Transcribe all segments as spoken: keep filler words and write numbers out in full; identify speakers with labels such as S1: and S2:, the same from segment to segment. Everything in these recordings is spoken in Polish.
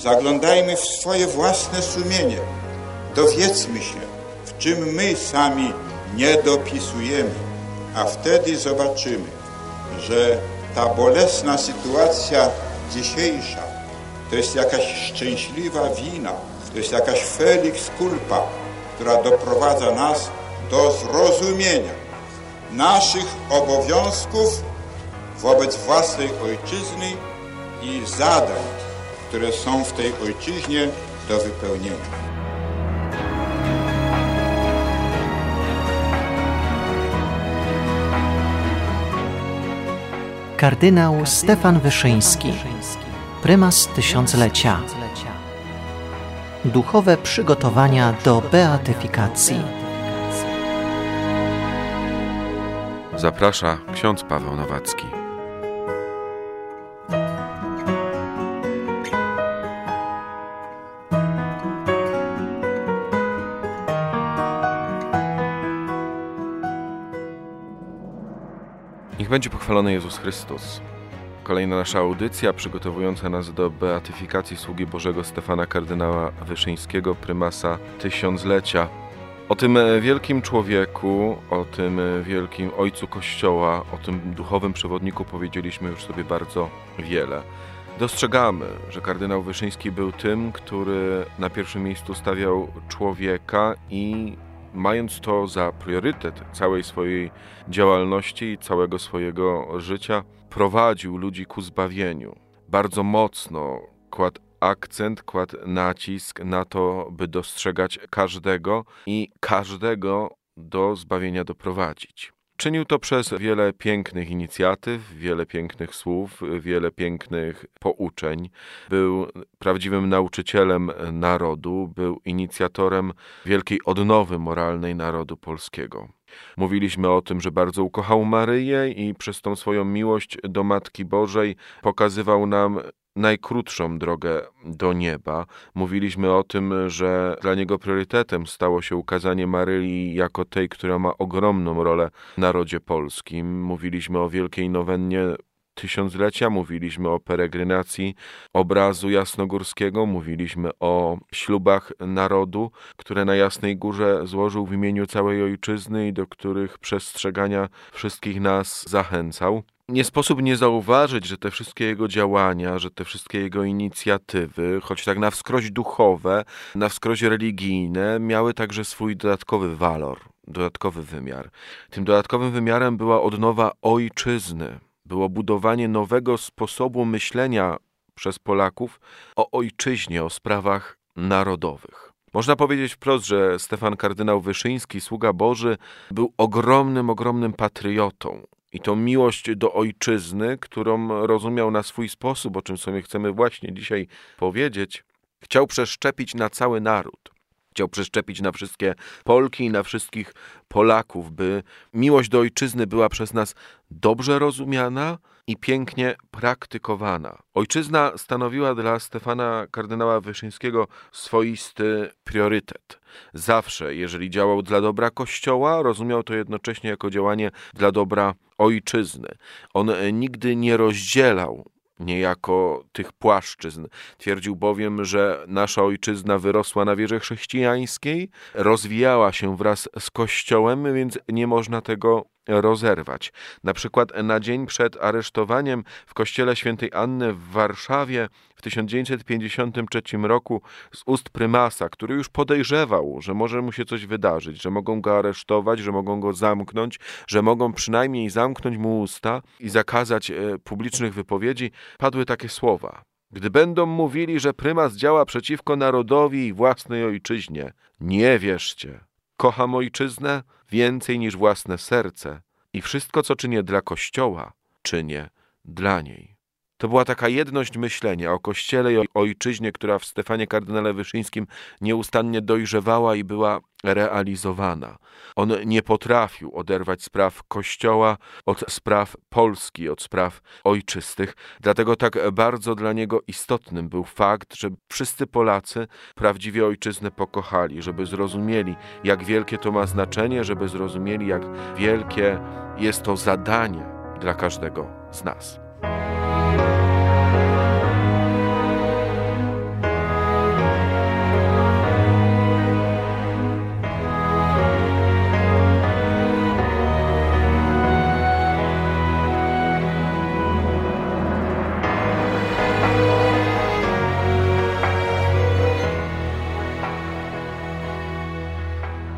S1: Zaglądajmy w swoje własne sumienie. Dowiedzmy się, w czym my sami nie dopisujemy, a wtedy zobaczymy, że ta bolesna sytuacja dzisiejsza to jest jakaś szczęśliwa wina, to jest jakaś felix culpa, która doprowadza nas do zrozumienia naszych obowiązków wobec własnej ojczyzny i zadań, które są w tej ojczyźnie do wypełnienia.
S2: Kardynał Stefan Wyszyński, prymas tysiąclecia. Duchowe przygotowania do beatyfikacji.
S3: Zaprasza ksiądz Paweł Nowacki. Niech będzie pochwalony Jezus Chrystus. Kolejna nasza audycja przygotowująca nas do beatyfikacji sługi Bożego Stefana kardynała Wyszyńskiego, prymasa tysiąclecia. O tym wielkim człowieku, o tym wielkim ojcu Kościoła, o tym duchowym przewodniku powiedzieliśmy już sobie bardzo wiele. Dostrzegamy, że kardynał Wyszyński był tym, który na pierwszym miejscu stawiał człowieka i mając to za priorytet całej swojej działalności i całego swojego życia, prowadził ludzi ku zbawieniu. Bardzo mocno kładł akcent, kładł nacisk na to, by dostrzegać każdego i każdego do zbawienia doprowadzić. Czynił to przez wiele pięknych inicjatyw, wiele pięknych słów, wiele pięknych pouczeń. Był prawdziwym nauczycielem narodu, był inicjatorem wielkiej odnowy moralnej narodu polskiego. Mówiliśmy o tym, że bardzo ukochał Maryję i przez tą swoją miłość do Matki Bożej pokazywał nam najkrótszą drogę do nieba. Mówiliśmy o tym, że dla niego priorytetem stało się ukazanie Maryi jako tej, która ma ogromną rolę w narodzie polskim. Mówiliśmy o wielkiej nowennie tysiąclecia, mówiliśmy o peregrinacji obrazu jasnogórskiego, mówiliśmy o ślubach narodu, które na Jasnej Górze złożył w imieniu całej ojczyzny i do których przestrzegania wszystkich nas zachęcał. Nie sposób nie zauważyć, że te wszystkie jego działania, że te wszystkie jego inicjatywy, choć tak na wskroś duchowe, na wskroś religijne, miały także swój dodatkowy walor, dodatkowy wymiar. Tym dodatkowym wymiarem była odnowa ojczyzny. Było budowanie nowego sposobu myślenia przez Polaków o ojczyźnie, o sprawach narodowych. Można powiedzieć wprost, że Stefan kardynał Wyszyński, sługa Boży, był ogromnym, ogromnym patriotą. I tą miłość do ojczyzny, którą rozumiał na swój sposób, o czym sobie chcemy właśnie dzisiaj powiedzieć, chciał przeszczepić na cały naród. Chciał przeszczepić na wszystkie Polki i na wszystkich Polaków, by miłość do ojczyzny była przez nas dobrze rozumiana i pięknie praktykowana. Ojczyzna stanowiła dla Stefana kardynała Wyszyńskiego swoisty priorytet. Zawsze, jeżeli działał dla dobra Kościoła, rozumiał to jednocześnie jako działanie dla dobra ojczyzny. On nigdy nie rozdzielał niejako tych płaszczyzn. Twierdził bowiem, że nasza ojczyzna wyrosła na wierze chrześcijańskiej, rozwijała się wraz z Kościołem, więc nie można tego rozerwać. Na przykład na dzień przed aresztowaniem w kościele świętej Anny w Warszawie w tysiąc dziewięćset pięćdziesiątym trzecim roku z ust prymasa, który już podejrzewał, że może mu się coś wydarzyć, że mogą go aresztować, że mogą go zamknąć, że mogą przynajmniej zamknąć mu usta i zakazać publicznych wypowiedzi, padły takie słowa: gdy będą mówili, że prymas działa przeciwko narodowi i własnej ojczyźnie, nie wierzcie. Kocham ojczyznę więcej niż własne serce i wszystko, co czynię dla Kościoła, czynię dla niej. To była taka jedność myślenia o Kościele i o ojczyźnie, która w Stefanie kardynale Wyszyńskim nieustannie dojrzewała i była realizowana. On nie potrafił oderwać spraw Kościoła od spraw Polski, od spraw ojczystych. Dlatego tak bardzo dla niego istotnym był fakt, że wszyscy Polacy prawdziwie ojczyznę pokochali, żeby zrozumieli, jak wielkie to ma znaczenie, żeby zrozumieli, jak wielkie jest to zadanie dla każdego z nas.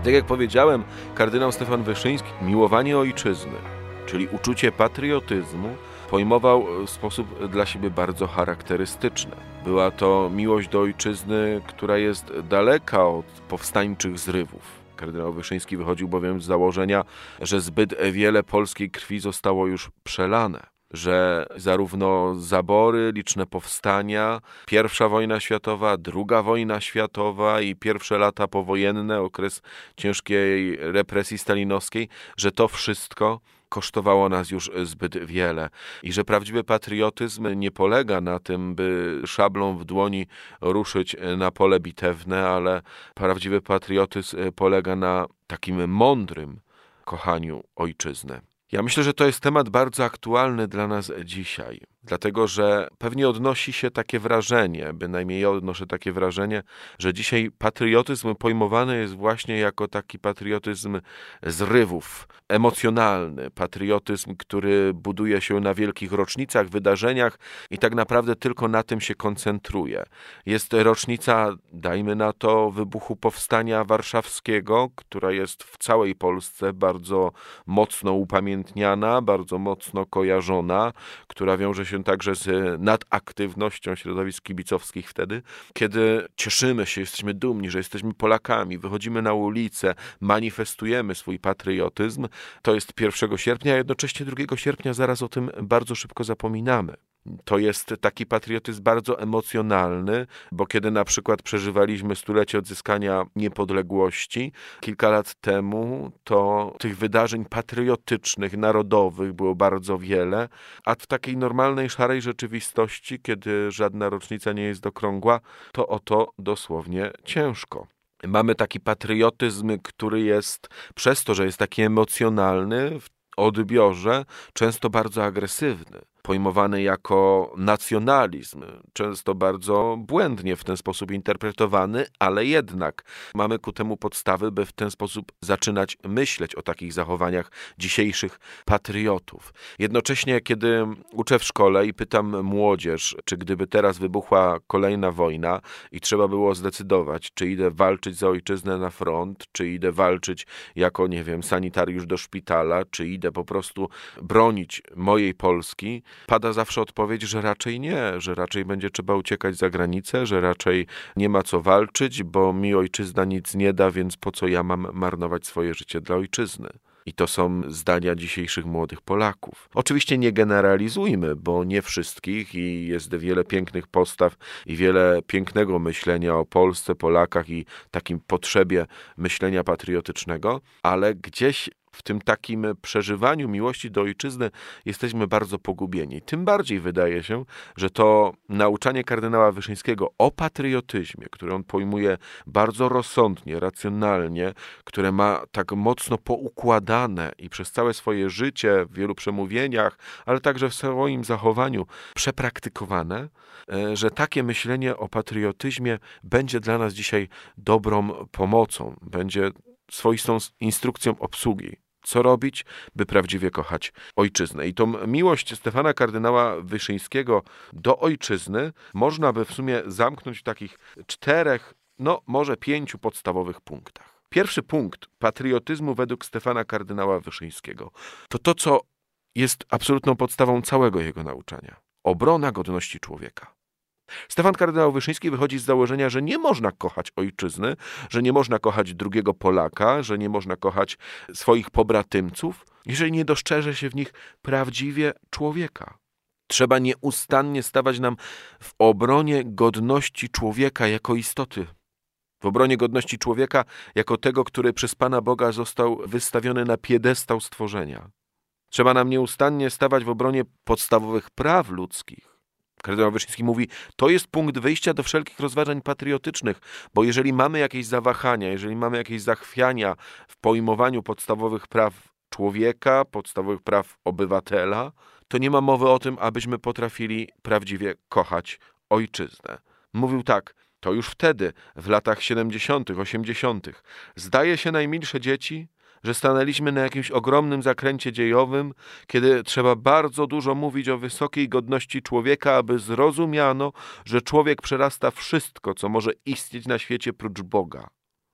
S3: Tak jak powiedziałem, kardynał Stefan Wyszyński miłowanie ojczyzny, czyli uczucie patriotyzmu, pojmował w sposób dla siebie bardzo charakterystyczny. Była to miłość do ojczyzny, która jest daleka od powstańczych zrywów. Kardynał Wyszyński wychodził bowiem z założenia, że zbyt wiele polskiej krwi zostało już przelane, że zarówno zabory, liczne powstania, pierwsza wojna światowa, druga wojna światowa i pierwsze lata powojenne, okres ciężkiej represji stalinowskiej, że to wszystko kosztowało nas już zbyt wiele i że prawdziwy patriotyzm nie polega na tym, by szablą w dłoni ruszyć na pole bitewne, ale prawdziwy patriotyzm polega na takim mądrym kochaniu ojczyzny. Ja myślę, że to jest temat bardzo aktualny dla nas dzisiaj, dlatego że pewnie odnosi się takie wrażenie, bynajmniej ja odnoszę takie wrażenie, że dzisiaj patriotyzm pojmowany jest właśnie jako taki patriotyzm zrywów, emocjonalny, patriotyzm, który buduje się na wielkich rocznicach, wydarzeniach i tak naprawdę tylko na tym się koncentruje. Jest rocznica, dajmy na to, wybuchu Powstania Warszawskiego, która jest w całej Polsce bardzo mocno upamiętniana, bardzo mocno kojarzona, która wiąże się także z nadaktywnością środowisk kibicowskich wtedy, kiedy cieszymy się, jesteśmy dumni, że jesteśmy Polakami, wychodzimy na ulicę, manifestujemy swój patriotyzm. To jest pierwszego sierpnia, a jednocześnie drugiego sierpnia zaraz o tym bardzo szybko zapominamy. To jest taki patriotyzm bardzo emocjonalny, bo kiedy na przykład przeżywaliśmy stulecie odzyskania niepodległości kilka lat temu, to tych wydarzeń patriotycznych, narodowych było bardzo wiele, a w takiej normalnej, szarej rzeczywistości, kiedy żadna rocznica nie jest okrągła, to o to dosłownie ciężko. Mamy taki patriotyzm, który jest przez to, że jest taki emocjonalny, w odbiorze często bardzo agresywny, pojmowany jako nacjonalizm, często bardzo błędnie w ten sposób interpretowany, ale jednak mamy ku temu podstawy, by w ten sposób zaczynać myśleć o takich zachowaniach dzisiejszych patriotów. Jednocześnie, kiedy uczę w szkole i pytam młodzież, czy gdyby teraz wybuchła kolejna wojna i trzeba było zdecydować, czy idę walczyć za ojczyznę na front, czy idę walczyć jako, nie wiem, sanitariusz do szpitala, czy idę po prostu bronić mojej Polski, pada zawsze odpowiedź, że raczej nie, że raczej będzie trzeba uciekać za granicę, że raczej nie ma co walczyć, bo mi ojczyzna nic nie da, więc po co ja mam marnować swoje życie dla ojczyzny? I to są zdania dzisiejszych młodych Polaków. Oczywiście nie generalizujmy, bo nie wszystkich i jest wiele pięknych postaw i wiele pięknego myślenia o Polsce, Polakach i takim potrzebie myślenia patriotycznego, ale gdzieś w tym takim przeżywaniu miłości do ojczyzny jesteśmy bardzo pogubieni. Tym bardziej wydaje się, że to nauczanie kardynała Wyszyńskiego o patriotyzmie, które on pojmuje bardzo rozsądnie, racjonalnie, które ma tak mocno poukładane i przez całe swoje życie w wielu przemówieniach, ale także w swoim zachowaniu przepraktykowane, że takie myślenie o patriotyzmie będzie dla nas dzisiaj dobrą pomocą, będzie swoistą instrukcją obsługi. Co robić, by prawdziwie kochać ojczyznę. I tą miłość Stefana kardynała Wyszyńskiego do ojczyzny można by w sumie zamknąć w takich czterech, no może pięciu podstawowych punktach. Pierwszy punkt patriotyzmu według Stefana kardynała Wyszyńskiego to to, co jest absolutną podstawą całego jego nauczania. Obrona godności człowieka. Stefan kardynał Wyszyński wychodzi z założenia, że nie można kochać ojczyzny, że nie można kochać drugiego Polaka, że nie można kochać swoich pobratymców, jeżeli nie dostrzeże się w nich prawdziwie człowieka. Trzeba nieustannie stawać nam w obronie godności człowieka jako istoty. W obronie godności człowieka jako tego, który przez Pana Boga został wystawiony na piedestał stworzenia. Trzeba nam nieustannie stawać w obronie podstawowych praw ludzkich. Kardynał Wyszyński mówi, to jest punkt wyjścia do wszelkich rozważań patriotycznych, bo jeżeli mamy jakieś zawahania, jeżeli mamy jakieś zachwiania w pojmowaniu podstawowych praw człowieka, podstawowych praw obywatela, to nie ma mowy o tym, abyśmy potrafili prawdziwie kochać ojczyznę. Mówił tak, to już wtedy, w latach siedemdziesiątych, osiemdziesiątych, zdaje się najmilsze dzieci, że stanęliśmy na jakimś ogromnym zakręcie dziejowym, kiedy trzeba bardzo dużo mówić o wysokiej godności człowieka, aby zrozumiano, że człowiek przerasta wszystko, co może istnieć na świecie prócz Boga.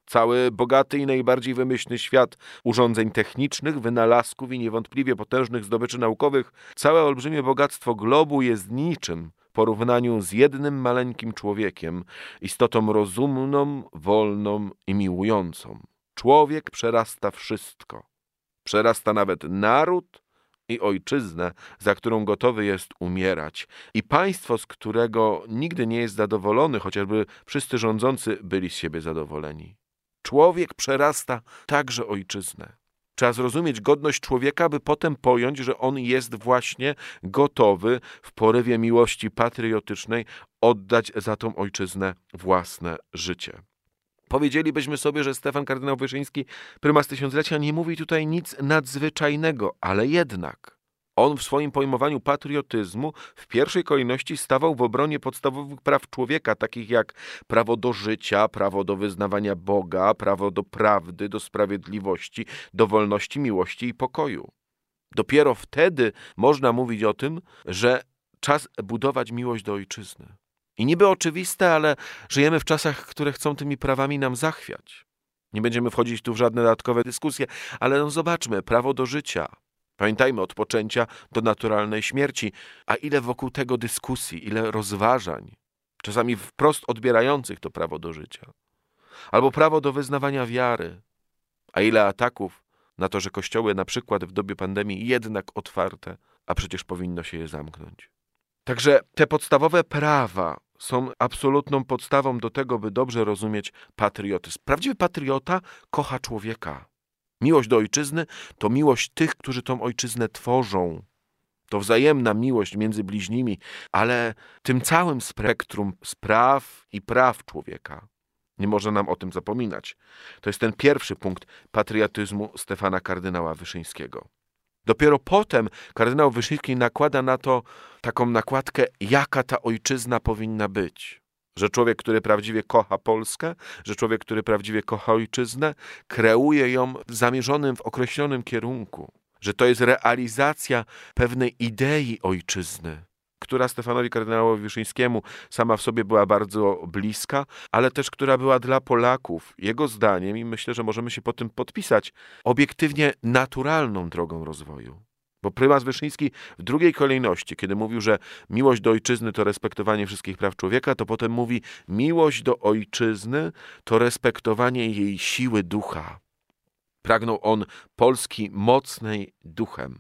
S3: Cały bogaty i najbardziej wymyślny świat urządzeń technicznych, wynalazków i niewątpliwie potężnych zdobyczy naukowych, całe olbrzymie bogactwo globu jest niczym w porównaniu z jednym maleńkim człowiekiem, istotą rozumną, wolną i miłującą. Człowiek przerasta wszystko. Przerasta nawet naród i ojczyznę, za którą gotowy jest umierać, i państwo, z którego nigdy nie jest zadowolony, chociażby wszyscy rządzący byli z siebie zadowoleni. Człowiek przerasta także ojczyznę. Trzeba zrozumieć godność człowieka, by potem pojąć, że on jest właśnie gotowy w porywie miłości patriotycznej oddać za tą ojczyznę własne życie. Powiedzielibyśmy sobie, że Stefan kardynał Wyszyński, prymas tysiąclecia, nie mówi tutaj nic nadzwyczajnego, ale jednak on w swoim pojmowaniu patriotyzmu w pierwszej kolejności stawał w obronie podstawowych praw człowieka, takich jak prawo do życia, prawo do wyznawania Boga, prawo do prawdy, do sprawiedliwości, do wolności, miłości i pokoju. Dopiero wtedy można mówić o tym, że czas budować miłość do ojczyzny. I niby oczywiste, ale żyjemy w czasach, które chcą tymi prawami nam zachwiać. Nie będziemy wchodzić tu w żadne dodatkowe dyskusje, ale no zobaczmy, prawo do życia. Pamiętajmy, od poczęcia do naturalnej śmierci. A ile wokół tego dyskusji, ile rozważań, czasami wprost odbierających to prawo do życia. Albo prawo do wyznawania wiary. A ile ataków na to, że kościoły na przykład w dobie pandemii jednak otwarte, a przecież powinno się je zamknąć. Także te podstawowe prawa są absolutną podstawą do tego, by dobrze rozumieć patriotyzm. Prawdziwy patriota kocha człowieka. Miłość do ojczyzny to miłość tych, którzy tą ojczyznę tworzą. To wzajemna miłość między bliźnimi, ale tym całym spektrum spraw i praw człowieka. Nie można nam o tym zapominać. To jest ten pierwszy punkt patriotyzmu Stefana kardynała Wyszyńskiego. Dopiero potem kardynał Wyszyński nakłada na to taką nakładkę, jaka ta ojczyzna powinna być. Że człowiek, który prawdziwie kocha Polskę, że człowiek, który prawdziwie kocha ojczyznę, kreuje ją w zamierzonym, w określonym kierunku. Że to jest realizacja pewnej idei ojczyzny, która Stefanowi kardynałowi Wyszyńskiemu sama w sobie była bardzo bliska, ale też która była dla Polaków, jego zdaniem, i myślę, że możemy się po tym podpisać, obiektywnie naturalną drogą rozwoju. Bo prymas Wyszyński w drugiej kolejności, kiedy mówił, że miłość do ojczyzny to respektowanie wszystkich praw człowieka, to potem mówi, miłość do ojczyzny to respektowanie jej siły ducha. Pragnął on Polski mocnej duchem.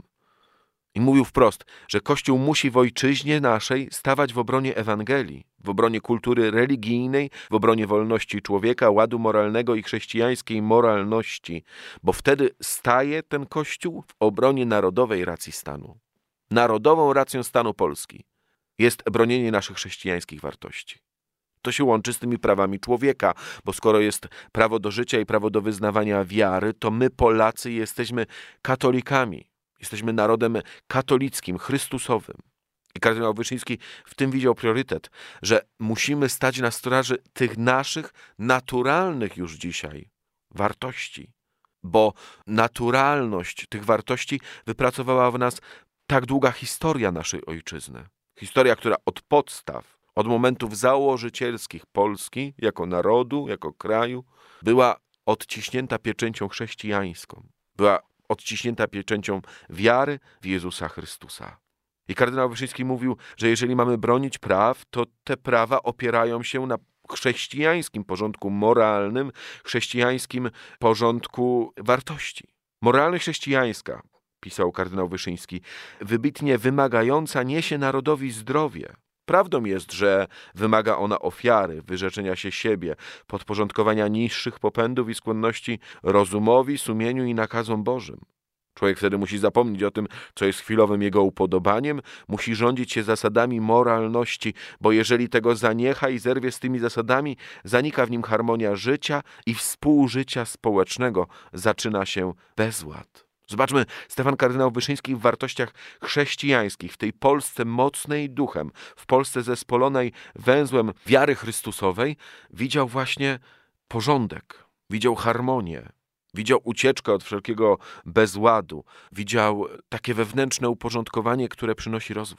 S3: I mówił wprost, że Kościół musi w ojczyźnie naszej stawać w obronie Ewangelii, w obronie kultury religijnej, w obronie wolności człowieka, ładu moralnego i chrześcijańskiej moralności, bo wtedy staje ten Kościół w obronie narodowej racji stanu. Narodową racją stanu Polski jest bronienie naszych chrześcijańskich wartości. To się łączy z tymi prawami człowieka, bo skoro jest prawo do życia i prawo do wyznawania wiary, to my Polacy jesteśmy katolikami. Jesteśmy narodem katolickim, chrystusowym. I kardynał Wyszyński w tym widział priorytet, że musimy stać na straży tych naszych naturalnych już dzisiaj wartości. Bo naturalność tych wartości wypracowała w nas tak długa historia naszej ojczyzny. Historia, która od podstaw, od momentów założycielskich Polski, jako narodu, jako kraju, była odciśnięta pieczęcią chrześcijańską. Była odciśnięta pieczęcią wiary w Jezusa Chrystusa. I kardynał Wyszyński mówił, że jeżeli mamy bronić praw, to te prawa opierają się na chrześcijańskim porządku moralnym, chrześcijańskim porządku wartości. Moralność chrześcijańska, pisał kardynał Wyszyński, wybitnie wymagająca niesie narodowi zdrowie. Prawdą jest, że wymaga ona ofiary, wyrzeczenia się siebie, podporządkowania niższych popędów i skłonności rozumowi, sumieniu i nakazom Bożym. Człowiek wtedy musi zapomnieć o tym, co jest chwilowym jego upodobaniem, musi rządzić się zasadami moralności, bo jeżeli tego zaniecha i zerwie z tymi zasadami, zanika w nim harmonia życia i współżycia społecznego, zaczyna się bezład. Zobaczmy, Stefan kardynał Wyszyński w wartościach chrześcijańskich, w tej Polsce mocnej duchem, w Polsce zespolonej węzłem wiary chrystusowej, widział właśnie porządek, widział harmonię, widział ucieczkę od wszelkiego bezładu, widział takie wewnętrzne uporządkowanie, które przynosi rozwój.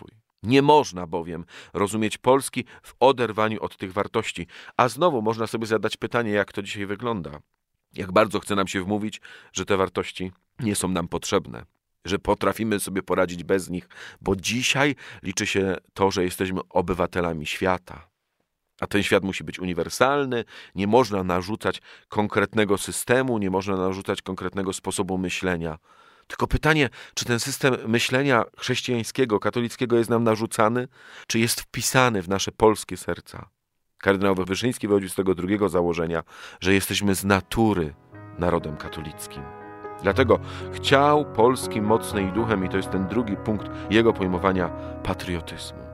S3: Nie można bowiem rozumieć Polski w oderwaniu od tych wartości. A znowu można sobie zadać pytanie, jak to dzisiaj wygląda. Jak bardzo chce nam się wmówić, że te wartości nie są nam potrzebne, że potrafimy sobie poradzić bez nich, bo dzisiaj liczy się to, że jesteśmy obywatelami świata. A ten świat musi być uniwersalny, nie można narzucać konkretnego systemu, nie można narzucać konkretnego sposobu myślenia. Tylko pytanie, czy ten system myślenia chrześcijańskiego, katolickiego jest nam narzucany, czy jest wpisany w nasze polskie serca? Kardynał Wyszyński wychodził z tego drugiego założenia, że jesteśmy z natury narodem katolickim. Dlatego chciał Polski mocnej duchem, i to jest ten drugi punkt jego pojmowania patriotyzmu.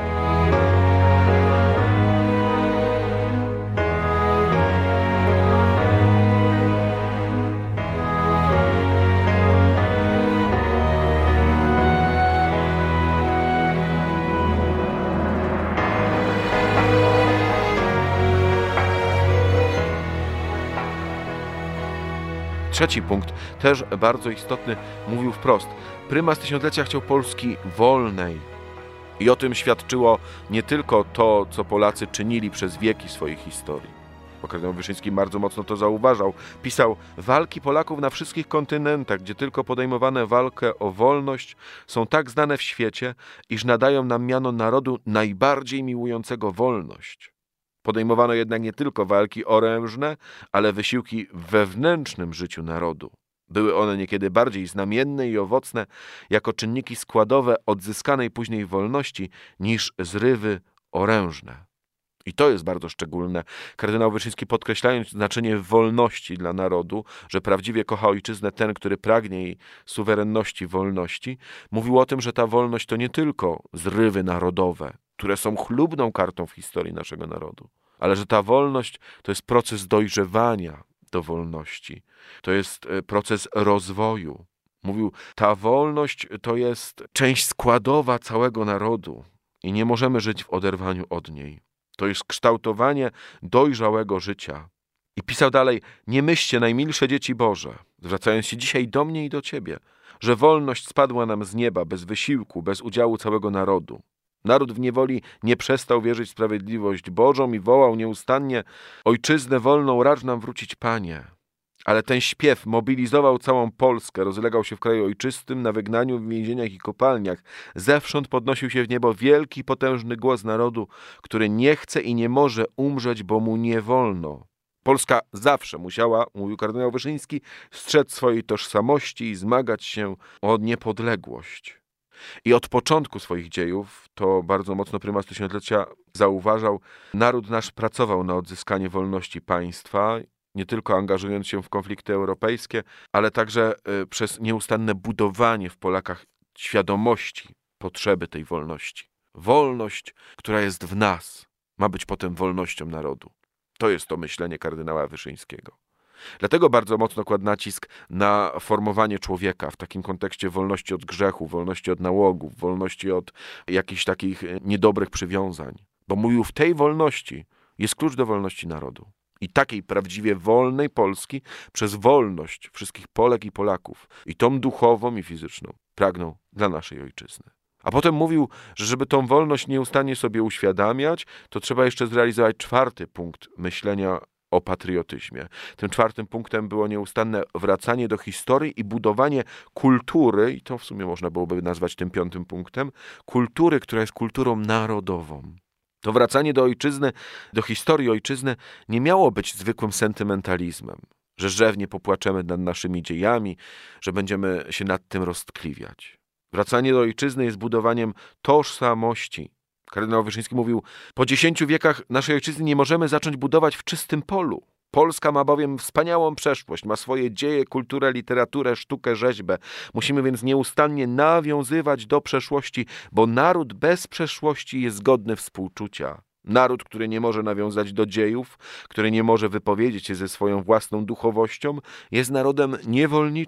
S3: Trzeci punkt, też bardzo istotny, mówił wprost. Prymas tysiąclecia chciał Polski wolnej. I o tym świadczyło nie tylko to, co Polacy czynili przez wieki swojej historii. Bo kardynał Wyszyński bardzo mocno to zauważał. Pisał, walki Polaków na wszystkich kontynentach, gdzie tylko podejmowane walkę o wolność, są tak znane w świecie, iż nadają nam miano narodu najbardziej miłującego wolność. Podejmowano jednak nie tylko walki orężne, ale wysiłki w wewnętrznym życiu narodu. Były one niekiedy bardziej znamienne i owocne jako czynniki składowe odzyskanej później wolności niż zrywy orężne. I to jest bardzo szczególne. Kardynał Wyszyński, podkreślając znaczenie wolności dla narodu, że prawdziwie kocha ojczyznę ten, który pragnie jej suwerenności, wolności, mówił o tym, że ta wolność to nie tylko zrywy narodowe, które są chlubną kartą w historii naszego narodu, ale że ta wolność to jest proces dojrzewania do wolności. To jest proces rozwoju. Mówił, ta wolność to jest część składowa całego narodu i nie możemy żyć w oderwaniu od niej. To jest kształtowanie dojrzałego życia. I pisał dalej, nie myślcie, najmilsze dzieci Boże, zwracając się dzisiaj do mnie i do ciebie, że wolność spadła nam z nieba bez wysiłku, bez udziału całego narodu. Naród w niewoli nie przestał wierzyć w sprawiedliwość Bożą i wołał nieustannie, ojczyznę wolną racz nam wrócić, Panie. Ale ten śpiew mobilizował całą Polskę, rozlegał się w kraju ojczystym, na wygnaniu, w więzieniach i kopalniach. Zewsząd podnosił się w niebo wielki, potężny głos narodu, który nie chce i nie może umrzeć, bo mu nie wolno. Polska zawsze musiała, mówił kardynał Wyszyński, strzec swojej tożsamości i zmagać się o niepodległość. I od początku swoich dziejów, to bardzo mocno prymas tysiąclecia zauważał, naród nasz pracował na odzyskanie wolności państwa, nie tylko angażując się w konflikty europejskie, ale także y, przez nieustanne budowanie w Polakach świadomości potrzeby tej wolności. Wolność, która jest w nas, ma być potem wolnością narodu. To jest to myślenie kardynała Wyszyńskiego. Dlatego bardzo mocno kładł nacisk na formowanie człowieka w takim kontekście wolności od grzechu, wolności od nałogów, wolności od jakichś takich niedobrych przywiązań. Bo mówił, w tej wolności jest klucz do wolności narodu. I takiej prawdziwie wolnej Polski przez wolność wszystkich Polek i Polaków, i tą duchową i fizyczną, pragnął dla naszej ojczyzny. A potem mówił, że żeby tą wolność nieustannie sobie uświadamiać, to trzeba jeszcze zrealizować czwarty punkt myślenia o patriotyzmie. Tym czwartym punktem było nieustanne wracanie do historii i budowanie kultury, i to w sumie można byłoby nazwać tym piątym punktem, kultury, która jest kulturą narodową. To wracanie do ojczyzny, do historii ojczyzny nie miało być zwykłym sentymentalizmem, że rzewnie popłaczemy nad naszymi dziejami, że będziemy się nad tym roztkliwiać. Wracanie do ojczyzny jest budowaniem tożsamości. Kardynał Wyszyński mówił, po dziesięciu wiekach naszej ojczyzny nie możemy zacząć budować w czystym polu. Polska ma bowiem wspaniałą przeszłość, ma swoje dzieje, kulturę, literaturę, sztukę, rzeźbę. Musimy więc nieustannie nawiązywać do przeszłości, bo naród bez przeszłości jest godny współczucia. Naród, który nie może nawiązać do dziejów, który nie może wypowiedzieć się ze swoją własną duchowością, jest narodem niewolniczym.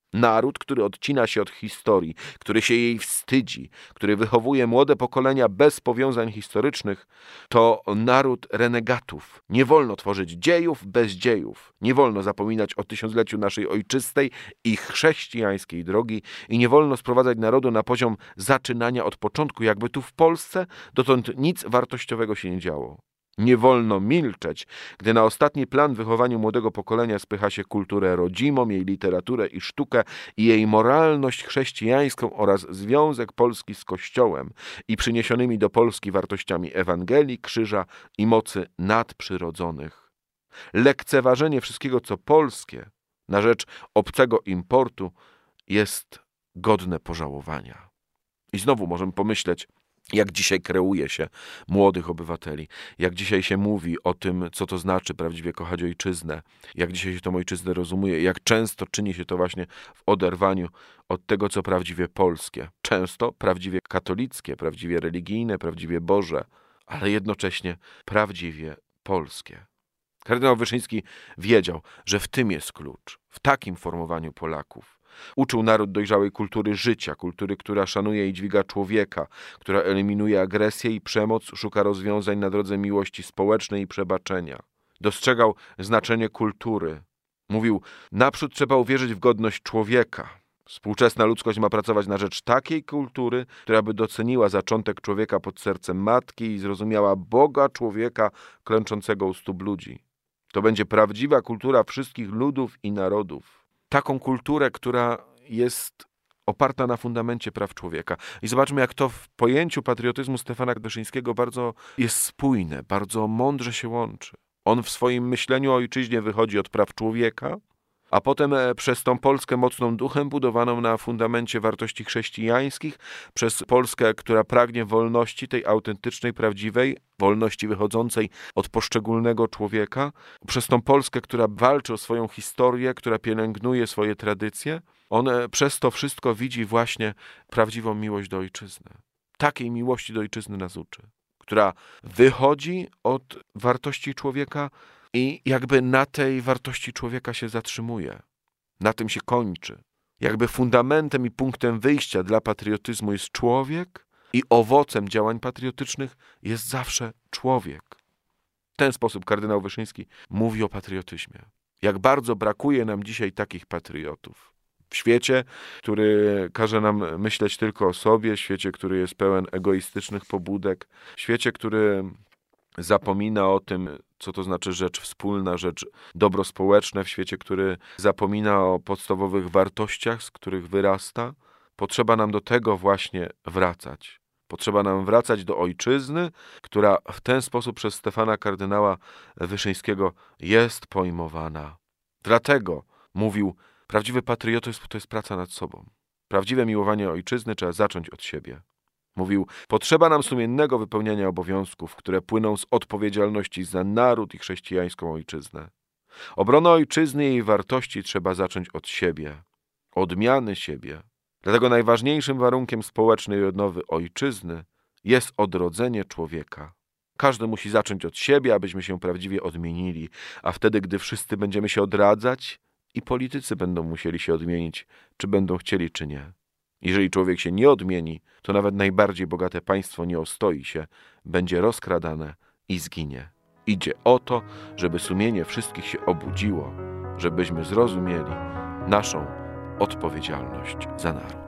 S3: Naród, który odcina się od historii, który się jej wstydzi, który wychowuje młode pokolenia bez powiązań historycznych, to naród renegatów. Nie wolno tworzyć dziejów bez dziejów. Nie wolno zapominać o tysiącleciu naszej ojczystej i chrześcijańskiej drogi i nie wolno sprowadzać narodu na poziom zaczynania od początku, jakby tu w Polsce dotąd nic wartościowego się nie działo. Nie wolno milczeć, gdy na ostatni plan w wychowaniu młodego pokolenia spycha się kulturę rodzimą, jej literaturę i sztukę i jej moralność chrześcijańską oraz związek Polski z Kościołem i przyniesionymi do Polski wartościami Ewangelii, krzyża i mocy nadprzyrodzonych. Lekceważenie wszystkiego, co polskie, na rzecz obcego importu jest godne pożałowania. I znowu możemy pomyśleć, jak dzisiaj kreuje się młodych obywateli, jak dzisiaj się mówi o tym, co to znaczy prawdziwie kochać ojczyznę, jak dzisiaj się tą ojczyznę rozumuje, jak często czyni się to właśnie w oderwaniu od tego, co prawdziwie polskie. Często prawdziwie katolickie, prawdziwie religijne, prawdziwie Boże, ale jednocześnie prawdziwie polskie. Kardynał Wyszyński wiedział, że w tym jest klucz, w takim formowaniu Polaków. Uczył naród dojrzałej kultury życia, kultury, która szanuje i dźwiga człowieka, która eliminuje agresję i przemoc, szuka rozwiązań na drodze miłości społecznej i przebaczenia. Dostrzegał znaczenie kultury. Mówił, naprzód trzeba uwierzyć w godność człowieka. Współczesna ludzkość ma pracować na rzecz takiej kultury, która by doceniła zaczątek człowieka pod sercem matki i zrozumiała Boga człowieka klęczącego u stóp ludzi. To będzie prawdziwa kultura wszystkich ludów i narodów. Taką kulturę, która jest oparta na fundamencie praw człowieka. I zobaczmy, jak to w pojęciu patriotyzmu Stefana Wyszyńskiego bardzo jest spójne, bardzo mądrze się łączy. On w swoim myśleniu o ojczyźnie wychodzi od praw człowieka, a potem przez tą Polskę mocną duchem, budowaną na fundamencie wartości chrześcijańskich, przez Polskę, która pragnie wolności, tej autentycznej, prawdziwej, wolności wychodzącej od poszczególnego człowieka, przez tą Polskę, która walczy o swoją historię, która pielęgnuje swoje tradycje, on przez to wszystko widzi właśnie prawdziwą miłość do ojczyzny. Takiej miłości do ojczyzny nas uczy, która wychodzi od wartości człowieka i jakby na tej wartości człowieka się zatrzymuje. Na tym się kończy. Jakby fundamentem i punktem wyjścia dla patriotyzmu jest człowiek i owocem działań patriotycznych jest zawsze człowiek. W ten sposób kardynał Wyszyński mówi o patriotyzmie. Jak bardzo brakuje nam dzisiaj takich patriotów. W świecie, który każe nam myśleć tylko o sobie, świecie, który jest pełen egoistycznych pobudek, świecie, który zapomina o tym, co to znaczy rzecz wspólna, rzecz dobro społeczne, w świecie, który zapomina o podstawowych wartościach, z których wyrasta. Potrzeba nam do tego właśnie wracać. Potrzeba nam wracać do ojczyzny, która w ten sposób przez Stefana kardynała Wyszyńskiego jest pojmowana. Dlatego mówił, prawdziwy patriotyzm to jest praca nad sobą. Prawdziwe miłowanie ojczyzny trzeba zacząć od siebie. Mówił, potrzeba nam sumiennego wypełniania obowiązków, które płyną z odpowiedzialności za naród i chrześcijańską ojczyznę. Obronę ojczyzny i jej wartości trzeba zacząć od siebie, odmiany siebie. Dlatego najważniejszym warunkiem społecznej odnowy ojczyzny jest odrodzenie człowieka. Każdy musi zacząć od siebie, abyśmy się prawdziwie odmienili, a wtedy, gdy wszyscy będziemy się odradzać, i politycy będą musieli się odmienić, czy będą chcieli, czy nie. Jeżeli człowiek się nie odmieni, to nawet najbardziej bogate państwo nie ostoi się, będzie rozkradane i zginie. Idzie o to, żeby sumienie wszystkich się obudziło, żebyśmy zrozumieli naszą odpowiedzialność za naród.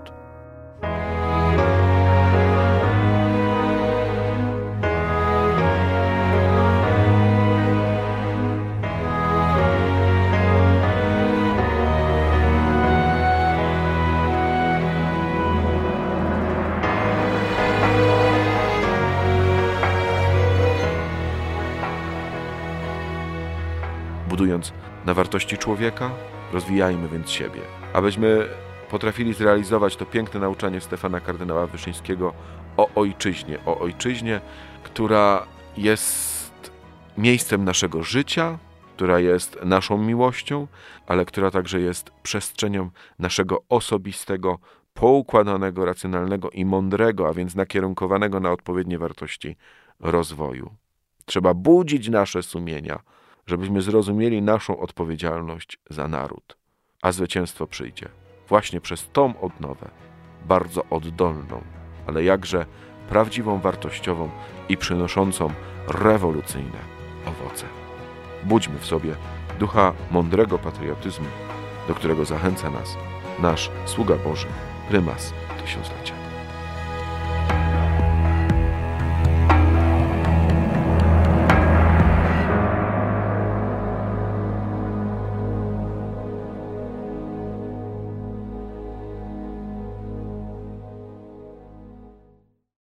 S3: Budując na wartości człowieka, rozwijajmy więc siebie. Abyśmy potrafili zrealizować to piękne nauczanie Stefana kardynała Wyszyńskiego o ojczyźnie. O ojczyźnie, która jest miejscem naszego życia, która jest naszą miłością, ale która także jest przestrzenią naszego osobistego, poukładanego, racjonalnego i mądrego, a więc nakierunkowanego na odpowiednie wartości rozwoju. Trzeba budzić nasze sumienia, żebyśmy zrozumieli naszą odpowiedzialność za naród, a zwycięstwo przyjdzie właśnie przez tą odnowę, bardzo oddolną, ale jakże prawdziwą, wartościową i przynoszącą rewolucyjne owoce. Budźmy w sobie ducha mądrego patriotyzmu, do którego zachęca nas nasz sługa Boży, prymas tysiąclecia.